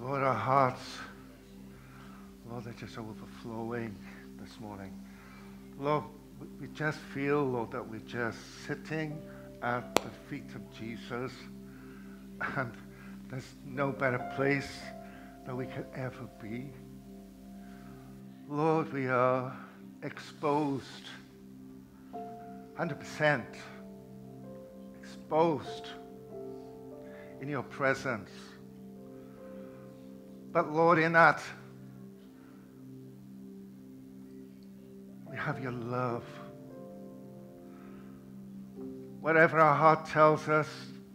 Lord, our hearts, Lord, they're just overflowing this morning. Lord, we just feel, Lord, that we're just sitting at the feet of Jesus, and there's no better place that we could ever be. Lord, we are exposed, 100% exposed in your presence. But Lord, in that, we have your love. Whatever our heart tells us,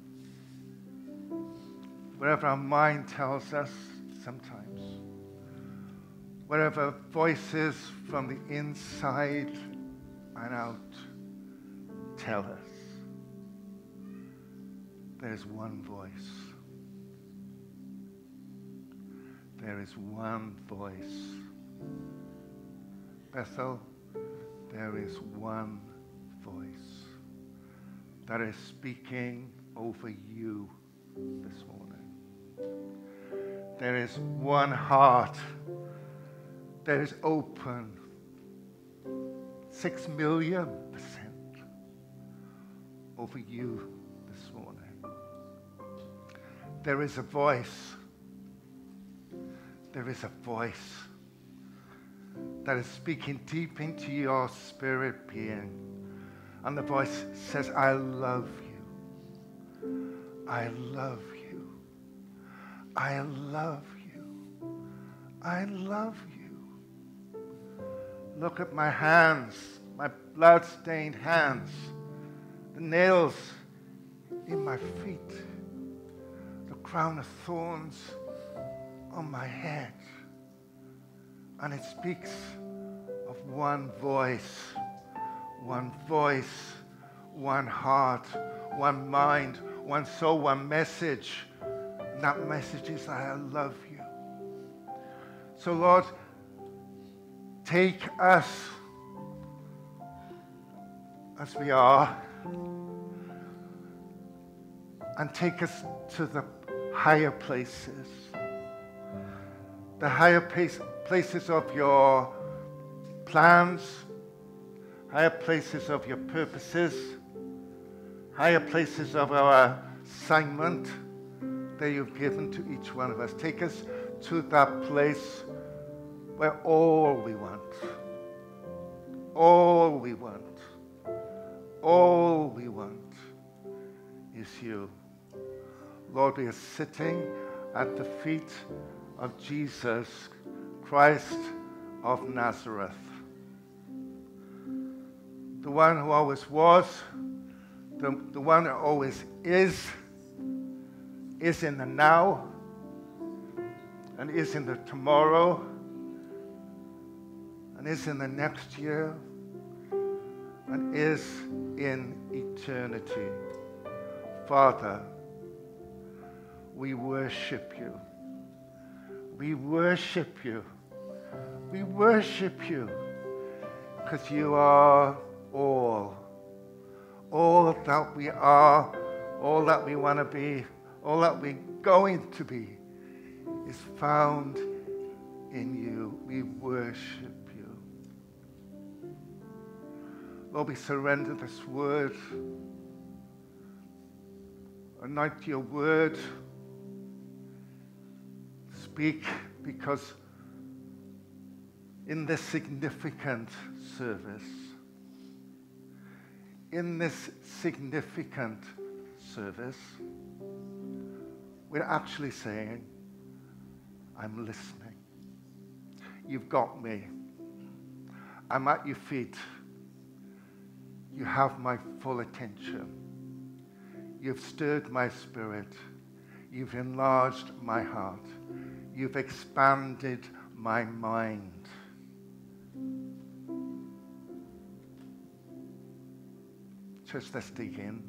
whatever our mind tells us sometimes, whatever voices from the inside and out tell us, there's one voice. There is one voice. Bethel, there is one voice that is speaking over you this morning. There is one heart that is open 6,000,000% over you this morning. There is a voice. There is a voice that is speaking deep into your spirit being. And the voice says, I love you. I love you. I love you. I love you. Look at my hands, my blood-stained hands, the nails in my feet, the crown of thorns on my head. And it speaks of one voice, one heart, one mind, one soul, one message. And that message is that I love you. So Lord, take us as we are and take us to the higher places. The higher places of your plans, higher places of your purposes, higher places of our assignment that you've given to each one of us. Take us to that place where all we want is you. Lord, we are sitting at the feet of Jesus Christ of Nazareth, the one who always was, the one that always is in the now, and is in the tomorrow, and is in the next year, and is in eternity. Father, we worship you. We worship you. We worship you because you are all that we are, all that we want to be, all that we're going to be is found in you. We worship you. Lord, we surrender this word. Anoint your word. Speak, because in this significant service, we're actually saying, I'm listening. You've got me. I'm at your feet. You have my full attention. You've stirred my spirit. You've enlarged my heart. You've expanded my mind. Church, let's dig in.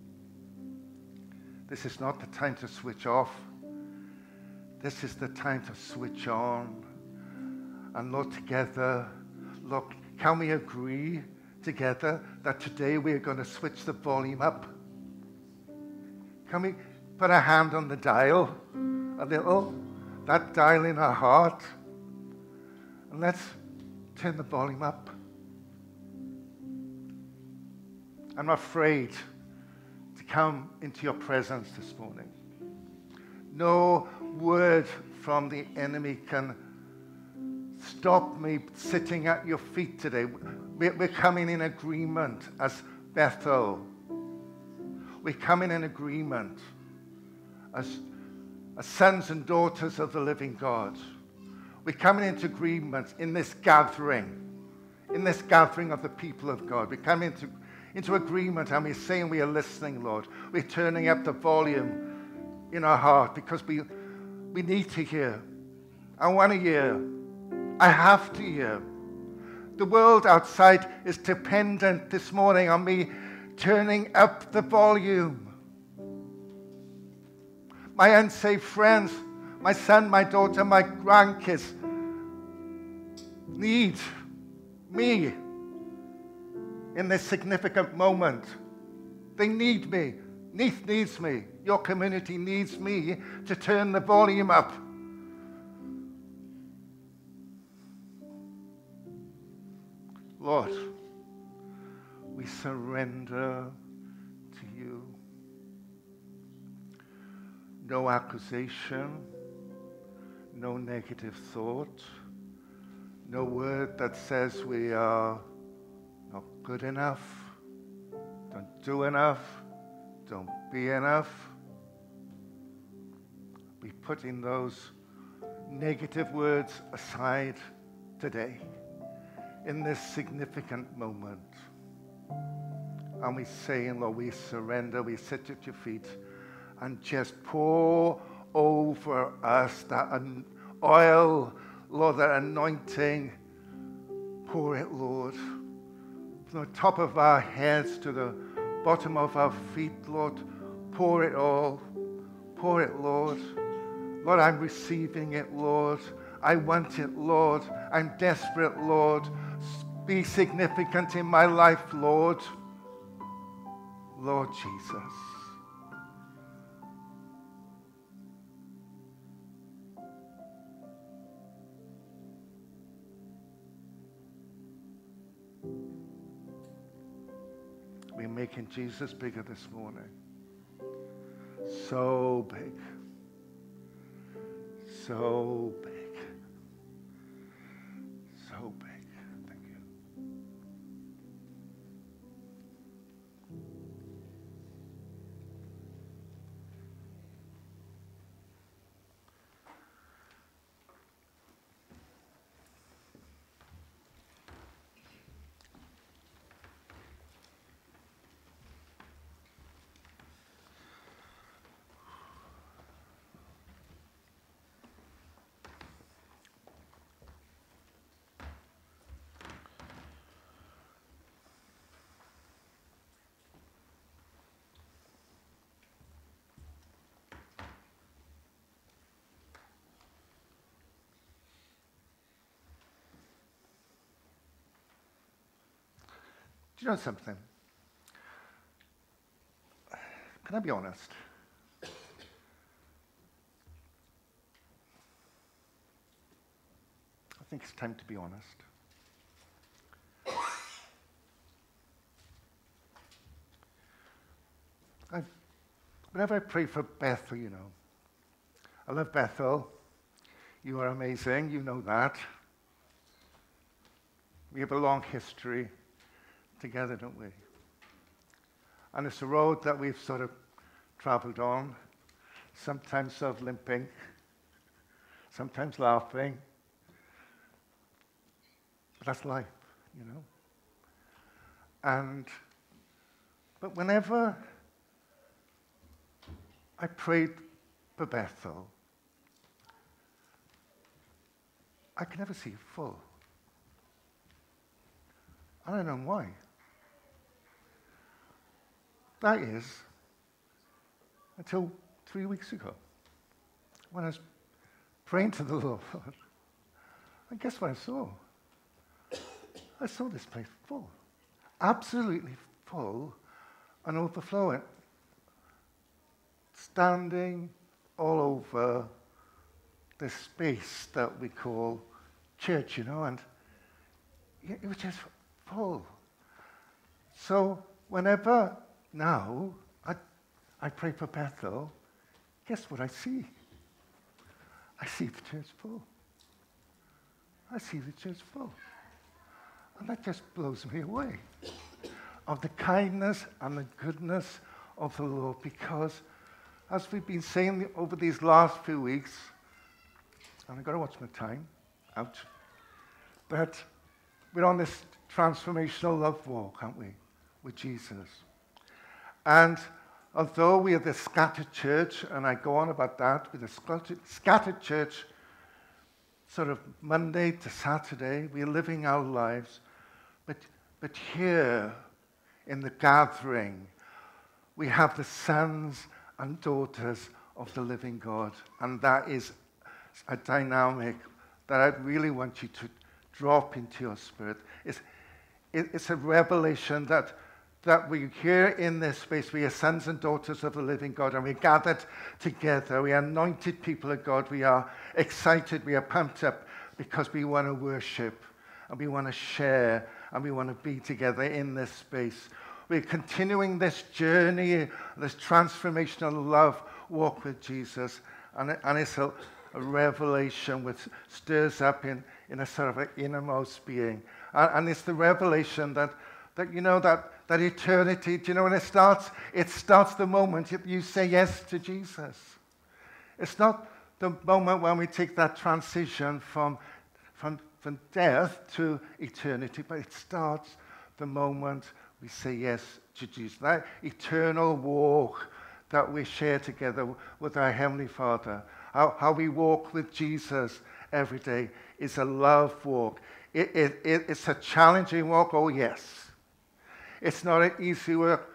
This is not the time to switch off. This is the time to switch on. And Lord, together, look, can we agree together that today we are going to switch the volume up? Can we put a hand on the dial a little that dial in our heart, and let's turn the volume up. I'm afraid to come into your presence this morning. No word from the enemy can stop me sitting at your feet today. We're coming in agreement as Bethel. We're coming in agreement as sons and daughters of the living God. We're coming into agreement in this gathering of the people of God. We're coming into agreement, and we're saying we are listening, Lord. We're turning up the volume in our heart because we need to hear. I want to hear. I have to hear. The world outside is dependent this morning on me turning up the volume. My unsaved friends, my son, my daughter, my grandkids need me in this significant moment. They need me. Neath needs me. Your community needs me to turn the volume up. Lord, we surrender to you. No accusation, no negative thought, no word that says we are not good enough, don't do enough, don't be enough. We're putting those negative words aside today in this significant moment. And we say, Lord, we surrender, we sit at your feet and just pour over us that oil, Lord, that anointing. Pour it, Lord, from the top of our heads to the bottom of our feet, Lord. Pour it all. Pour it, Lord. Lord, I'm receiving it, Lord. I want it, Lord. I'm desperate, Lord. Be significant in my life, Lord. Lord Jesus. We're making Jesus bigger this morning. So big. So big. So big. Thank you. Do you know something? Can I be honest? I think it's time to be honest. Whenever I pray for Bethel, you know, I love Bethel. You are amazing. You know that. We have a long history together, don't we? And it's a road that we've sort of traveled on, sometimes sort of limping, sometimes laughing. But that's life, you know? But whenever I prayed for Bethel, I could never see it full. I don't know why. That is, until 3 weeks ago, when I was praying to the Lord, and guess what I saw? I saw this place full, absolutely full and overflowing, standing all over this space that we call church, and it was just full. So whenever now I pray for Bethel, guess what I see? I see the church full. I see the church full. And that just blows me away of the kindness and the goodness of the Lord, because as we've been saying over these last few weeks, and I've got to watch my time, ouch, but we're on this transformational love walk, aren't we, with Jesus. And although we are the scattered church, and I go on about that, with the scattered church, sort of Monday to Saturday, we're living our lives, but here in the gathering, we have the sons and daughters of the living God, and that is a dynamic that I really want you to drop into your spirit. It's a revelation that we here in this space, we are sons and daughters of the living God, and we're gathered together. We are anointed people of God. We are excited. We are pumped up because we want to worship, and we want to share, and we want to be together in this space. We're continuing this journey, this transformational love walk with Jesus, and it's a revelation which stirs up in a sort of an innermost being. And it's the revelation that eternity, when it starts the moment you say yes to Jesus. It's not the moment when we take that transition from death to eternity, but it starts the moment we say yes to Jesus. That eternal walk that we share together with our Heavenly Father, how we walk with Jesus every day is a love walk. It's a challenging walk, oh yes. It's not an easy walk.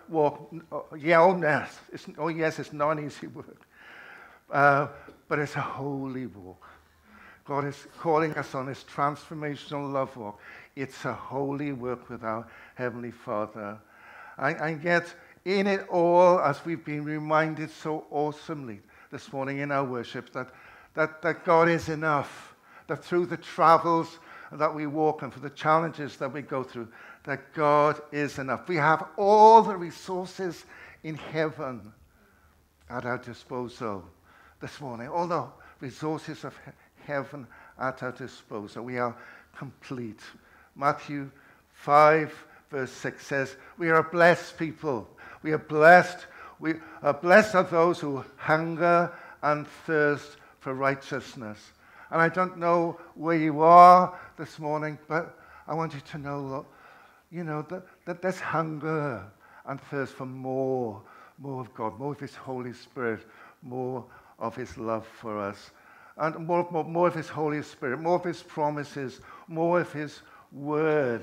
Yes, it's not an easy work. But it's a holy walk. God is calling us on this transformational love walk. It's a holy work with our Heavenly Father. And yet, in it all, as we've been reminded so awesomely this morning in our worship, that God is enough, that through the travels that we walk and for the challenges that we go through, that God is enough. We have all the resources in heaven at our disposal this morning. All the resources of heaven at our disposal. We are complete. Matthew 5, verse 6 says, we are a blessed people. We are blessed. We are blessed are those who hunger and thirst for righteousness. And I don't know where you are this morning, but I want you to know, that there's hunger and thirst for more of God, more of His Holy Spirit, more of His love for us, and more of His Holy Spirit, more of His promises, more of His word,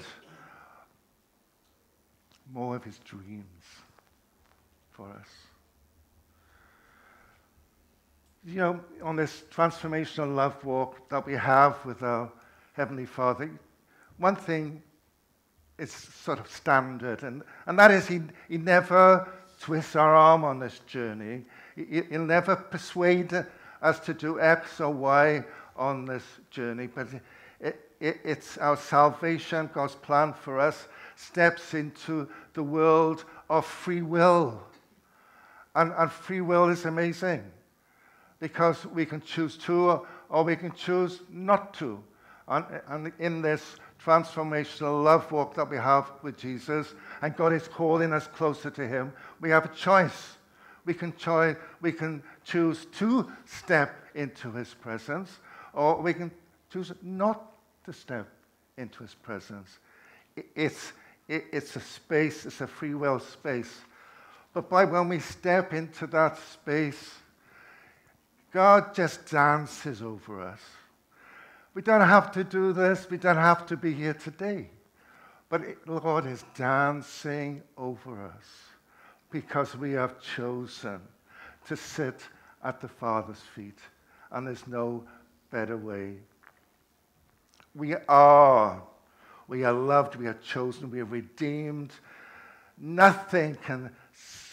more of His dreams for us. On this transformational love walk that we have with our Heavenly Father, one thing is sort of standard, and that is He never twists our arm on this journey. He'll never persuade us to do X or Y on this journey, but it's our salvation, God's plan for us, steps into the world of free will. And free will is amazing, because we can choose to or we can choose not to. And in this transformational love walk that we have with Jesus, and God is calling us closer to Him, we have a choice. We can choose to step into His presence, or we can choose not to step into His presence. It's a space, it's a free will space. But when we step into that space, God just dances over us. We don't have to do this. We don't have to be here today. But the Lord is dancing over us because we have chosen to sit at the Father's feet. And there's no better way. We are loved. We are chosen. We are redeemed. Nothing can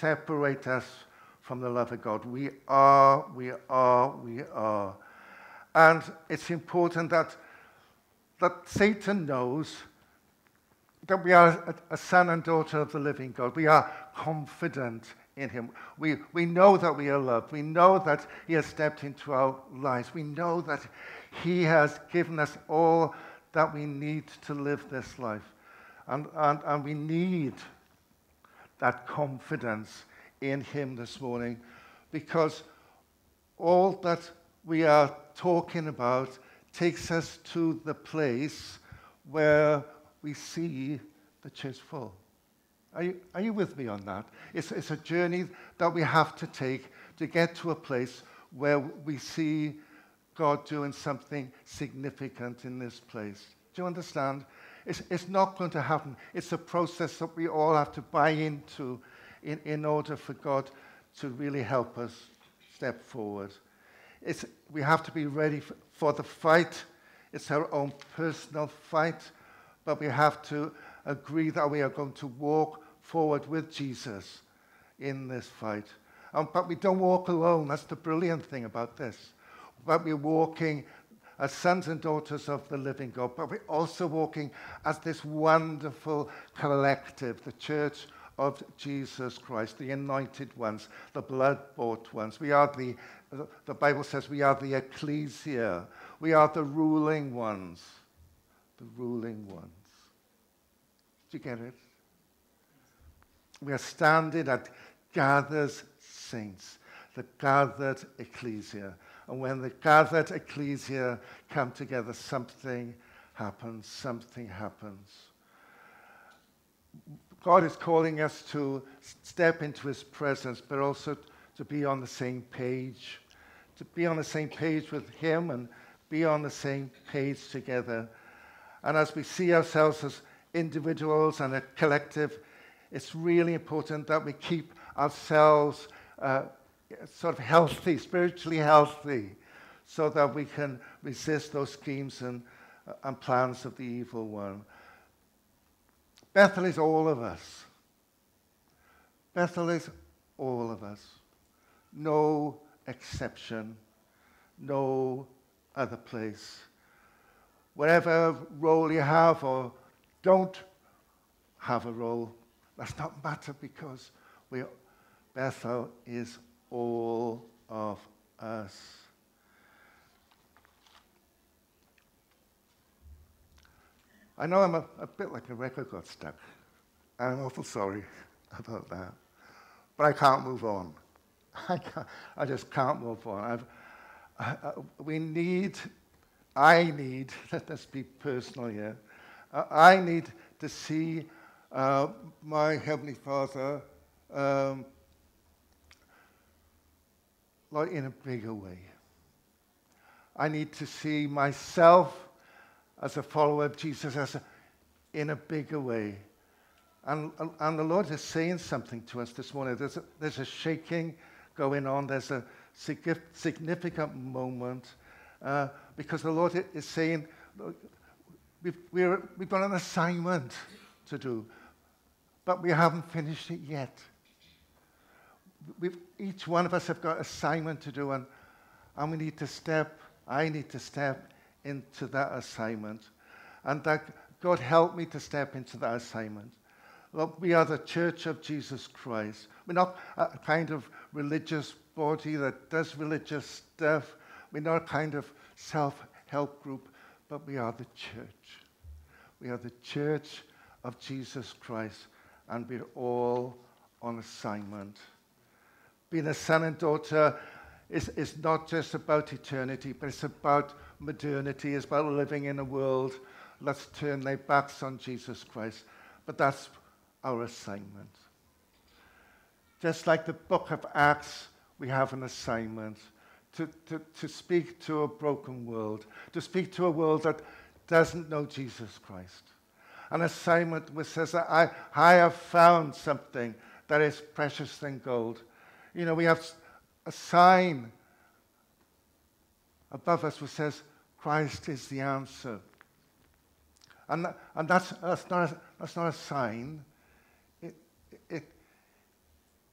separate us from the love of God. We are. And it's important that Satan knows that we are a son and daughter of the living God. We are confident in him. We know that we are loved. We know that he has stepped into our lives. We know that he has given us all that we need to live this life. And we need that confidence in him this morning, because all that we are talking about takes us to the place where we see the church full. Are you with me on that? It's a journey that we have to take to get to a place where we see God doing something significant in this place. Do you understand? It's not going to happen. It's a process that we all have to buy into in order for God to really help us step forward. We have to be ready for the fight. It's our own personal fight, but we have to agree that we are going to walk forward with Jesus in this fight. But we don't walk alone. That's the brilliant thing about this. But we're walking as sons and daughters of the living God, but we're also walking as this wonderful collective, the church of Jesus Christ, the anointed ones, the blood-bought ones. We are the Bible says we are the ecclesia. We are the ruling ones. The ruling ones. Do you get it? We are standing at gathered saints, the gathered ecclesia. And when the gathered ecclesia come together, something happens, something happens. God is calling us to step into his presence, but also to be on the same page, to be on the same page with him and be on the same page together. And as we see ourselves as individuals and a collective, it's really important that we keep ourselves sort of healthy, spiritually healthy, so that we can resist those schemes and plans of the evil one. Bethel is all of us. Bethel is all of us. No exception. No other place. Whatever role you have or don't have a role, does not matter, because Bethel is all of us. I know I'm a bit like a record got stuck. I'm awful sorry about that. But I can't move on. I just can't move on. I need, let's be personal here, I need to see my Heavenly Father like in a bigger way. I need to see myself as a follower of Jesus in a bigger way. And the Lord is saying something to us this morning. There's a shaking going on. There's a significant moment because the Lord is saying, we've got an assignment to do, but we haven't finished it yet. Each one of us have got an assignment to do, and we need to I need to step into that assignment. And that God help me to step into that assignment. Look, we are the Church of Jesus Christ. We're not a kind of religious body that does religious stuff. We're not a kind of self-help group, but we are the church. We are the Church of Jesus Christ, and we're all on assignment. Being a son and daughter is not just about eternity, but it's about modernity. It's about living in a world that's turned their backs on Jesus Christ. But that's our assignment. Just like the book of Acts, we have an assignment to speak to a broken world, to speak to a world that doesn't know Jesus Christ. An assignment which says that I have found something that is precious than gold. You know, we have a sign above us which says, Christ is the answer. And that's not a sign.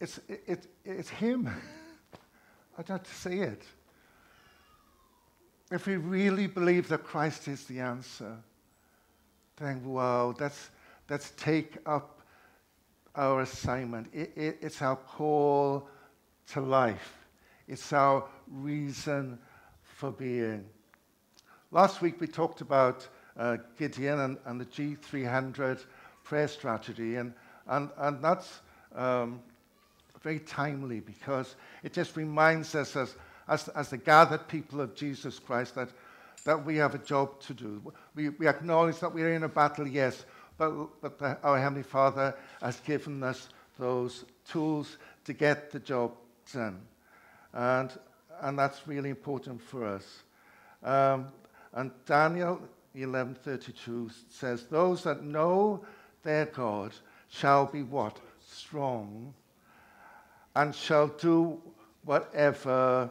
It's him. I don't have to say it. if we really believe that Christ is the answer, then wow, let's take up our assignment. It's our call to life. It's our reason for being. Last week we talked about Gideon and the G300 prayer strategy, and that's very timely because it just reminds us as the gathered people of Jesus Christ that we have a job to do. We acknowledge that we're in a battle, yes, but our Heavenly Father has given us those tools to get the job done. And that's really important for us. And Daniel 11:32 says, those that know their God shall be what? Strong, and shall do whatever,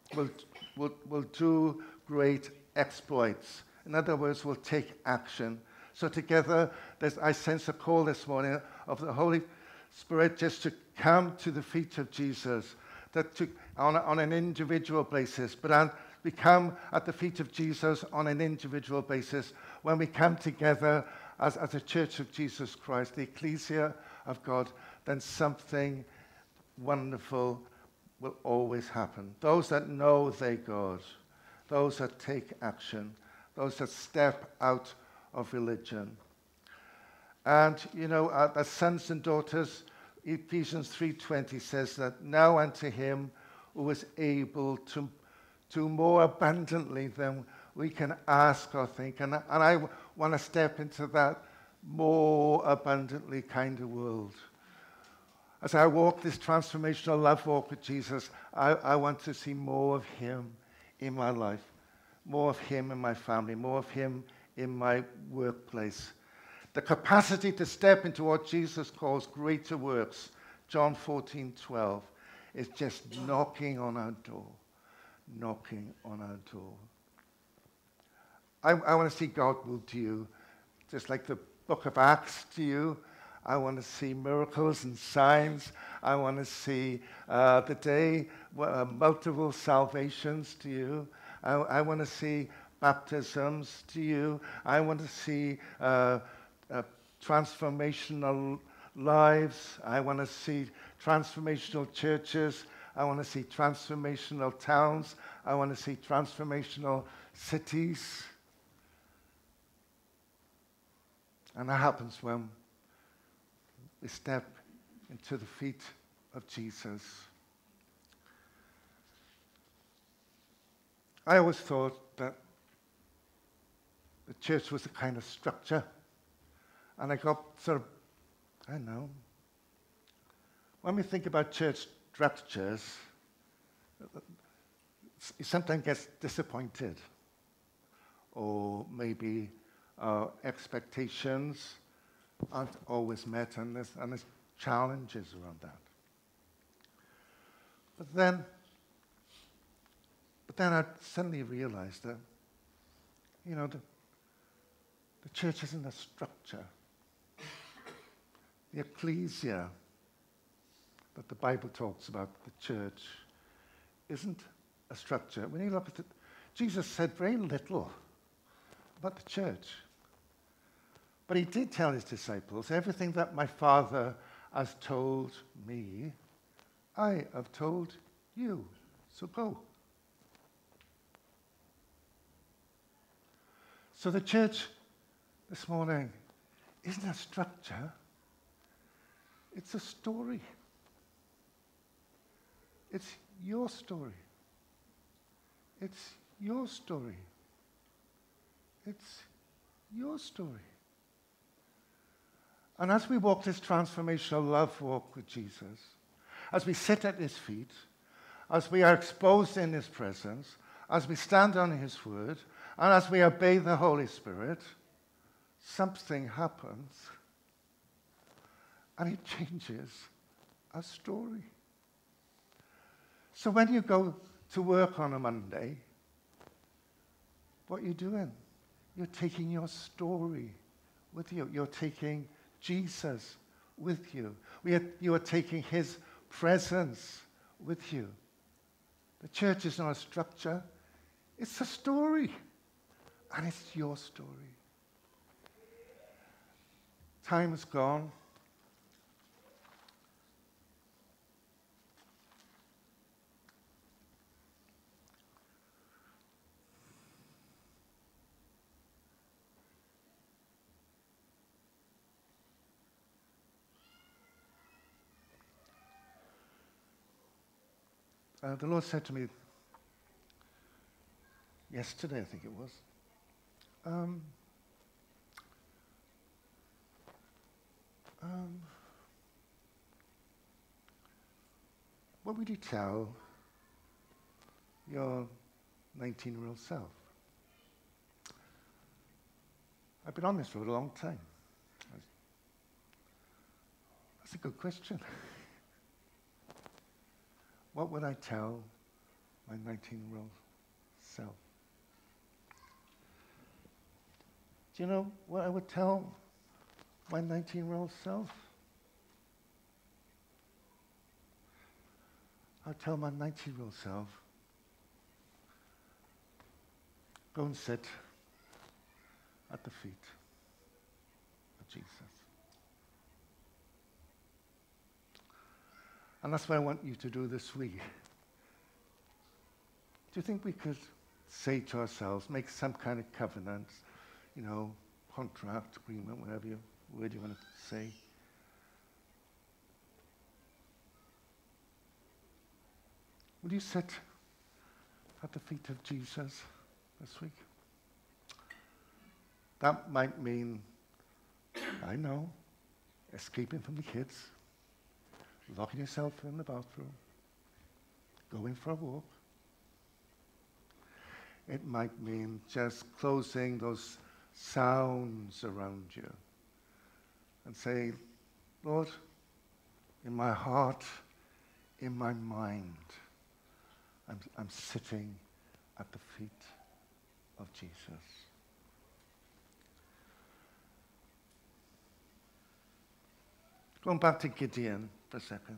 will do great exploits. In other words, will take action. So together, I sense a call this morning of the Holy Spirit just to come to the feet of Jesus, on an individual basis, but we come at the feet of Jesus on an individual basis when we come together as a church of Jesus Christ, the ecclesia of God, then something wonderful will always happen. Those that know their God, those that take action, those that step out of religion. And, as sons and daughters, Ephesians 3:20 says that now unto him who is able to do more abundantly than we can ask or think. And I want to step into that more abundantly kind of world. As I walk this transformational love walk with Jesus, I want to see more of him in my life, more of him in my family, more of him in my workplace. The capacity to step into what Jesus calls greater works, John 14:12, is just knocking on our door. Knocking on our door. I want to see God move to you, just like the book of Acts to you. I want to see miracles and signs. I want to see the day multiple salvations to you. I want to see baptisms to you. I want to see transformational lives. I want to see transformational churches. I want to see transformational towns. I want to see transformational cities. And that happens when we step into the feet of Jesus. I always thought that the church was a kind of structure. And I got sort of, I don't know. When we think about church structures, you sometimes get disappointed. Or maybe our expectations aren't always met, and there's challenges around that. But then I suddenly realized that, the church isn't a structure. The ecclesia that the Bible talks about, the church, isn't a structure. When you look at it, Jesus said very little about the church. But he did tell his disciples, everything that my Father has told me, I have told you. So go. So the church this morning isn't a structure. It's a story. It's your story. It's your story. It's your story. And as we walk this transformational love walk with Jesus, as we sit at his feet, as we are exposed in his presence, as we stand on his word, and as we obey the Holy Spirit, something happens, and it changes our story. So when you go to work on a Monday, what are you doing? You're taking your story with you. You're taking Jesus with you. You are taking his presence with you. The church is not a structure. It's a story, and it's your story. Time is gone. The Lord said to me yesterday, I think it was, what would you tell your 19-year-old self? I've been on this road a long time. That's a good question. What would I tell my 19-year-old self? Do you know what I would tell my 19-year-old self? I'd tell my 19-year-old self, go and sit at the feet of Jesus. And that's what I want you to do this week. Do you think we could say to ourselves, make some kind of covenant, contract, agreement, whatever word you want to say? Will you sit at the feet of Jesus this week? That might mean, I know, escaping from the kids, locking yourself in the bathroom, going for a walk. It might mean just closing those sounds around you and say, Lord, in my heart, in my mind, I'm sitting at the feet of Jesus. Going back to Gideon for a second.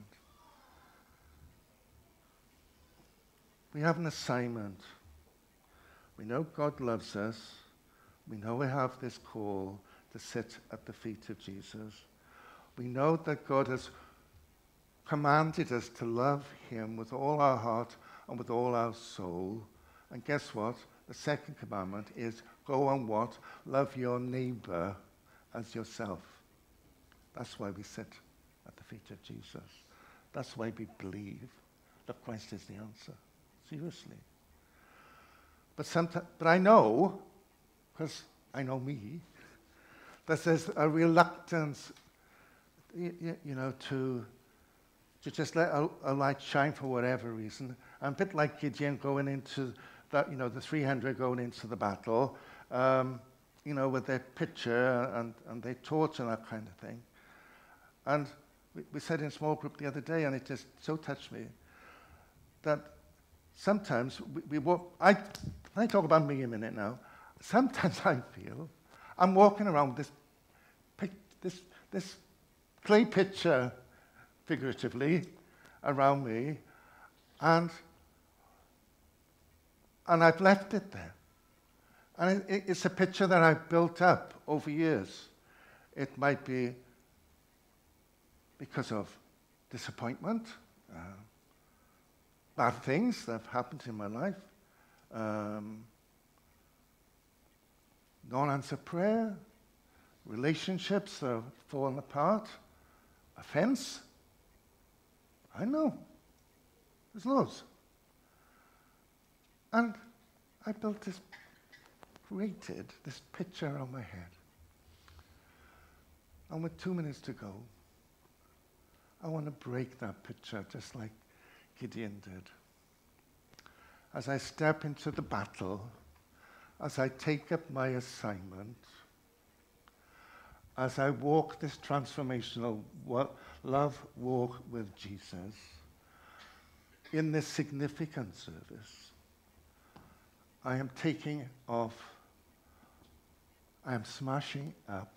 We have an assignment. We know God loves us. We know we have this call to sit at the feet of Jesus. We know that God has commanded us to love him with all our heart and with all our soul. And guess what? The second commandment is go on what? Love your neighbor as yourself. That's why we sit at the feet of Jesus. That's why we believe that Christ is the answer. Seriously. But I know, because I know me, that there's a reluctance, to just let a light shine for whatever reason. I'm a bit like Gideon going into that, the 300 going into the battle, with their pitcher and their torch and that kind of thing. And we said in a small group the other day, and it just so touched me, that sometimes we walk. I talk about me a minute now. Sometimes I feel I'm walking around with this clay pitcher, figuratively, around me, and I've left it there. And it's a picture that I've built up over years. It might be because of disappointment, bad things that have happened in my life, non-answer prayer, relationships that have fallen apart, offense. I know. There's loads. And I created this picture on my head. And with 2 minutes to go, I want to break that picture just like Gideon did. As I step into the battle, as I take up my assignment, as I walk this transformational love walk with Jesus, in this significant service, I am taking off, I am smashing up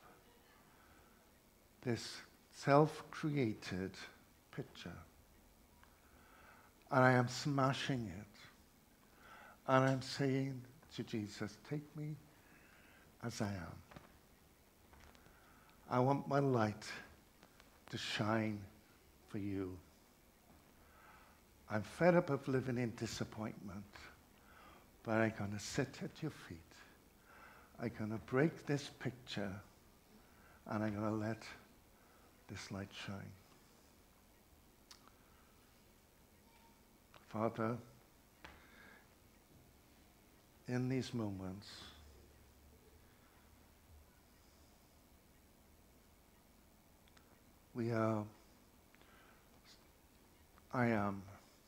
this self-created picture. And I am smashing it. And I'm saying to Jesus, take me as I am. I want my light to shine for you. I'm fed up of living in disappointment, but I'm going to sit at your feet. I'm going to break this picture, and I'm going to let this light shine. Father, in these moments, I am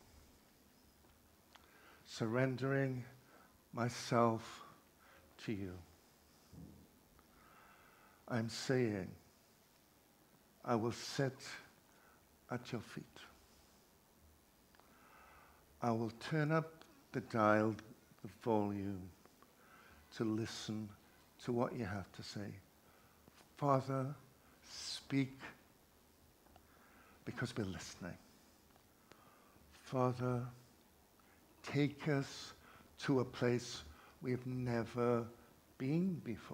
surrendering myself to you. I'm saying, I will sit at your feet. I will turn up the dial, the volume, to listen to what you have to say. Father, speak, because we're listening. Father, take us to a place we've never been before.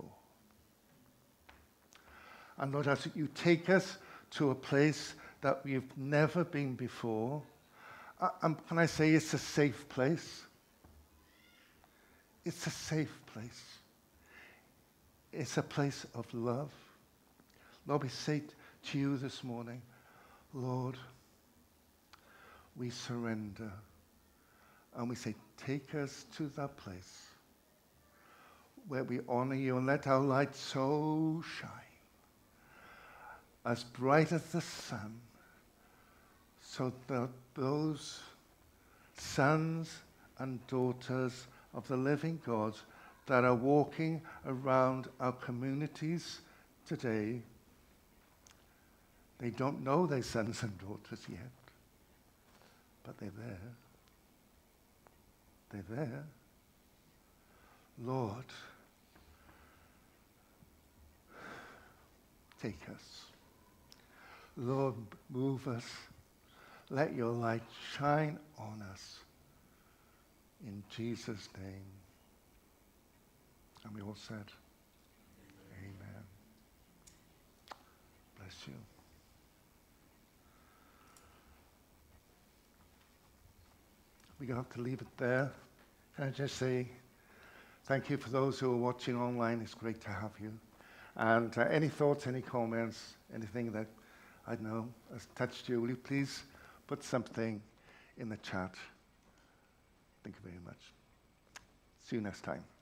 And Lord, as you take us to a place that we've never been before, can I say it's a safe place? It's a safe place. It's a place of love. Lord, we say to you this morning, Lord, we surrender. And we say, take us to that place where we honor you and let our light so shine, as bright as the sun, so that those sons and daughters of the living God that are walking around our communities today, they don't know they're sons and daughters yet, but they're there. They're there. Lord, take us. Lord, move us. Let your light shine on us. In Jesus' name. And we all said, Amen. Bless you. We're going to have to leave it there. Can I just say thank you for those who are watching online. It's great to have you. And any thoughts, any comments, anything that I know has touched you, will you please put something in the chat? Thank you very much. See you next time.